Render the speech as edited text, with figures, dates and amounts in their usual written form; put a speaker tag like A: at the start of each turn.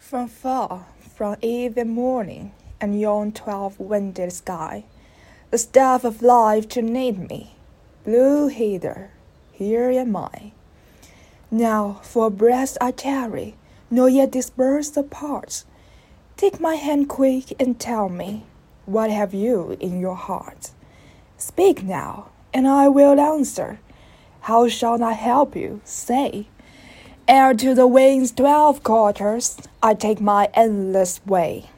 A: From far, from eve and morning, and yon 12-winded sky, the staff of life to knit me, blew hither, here am I. Now for a breath I tarry, nor yet disperse apart. Take my hand quick and tell me, what have you in your heart? Speak now, and I will answer. How shall I help you? Say. Ere to the wind's 12 quarters I take my endless way.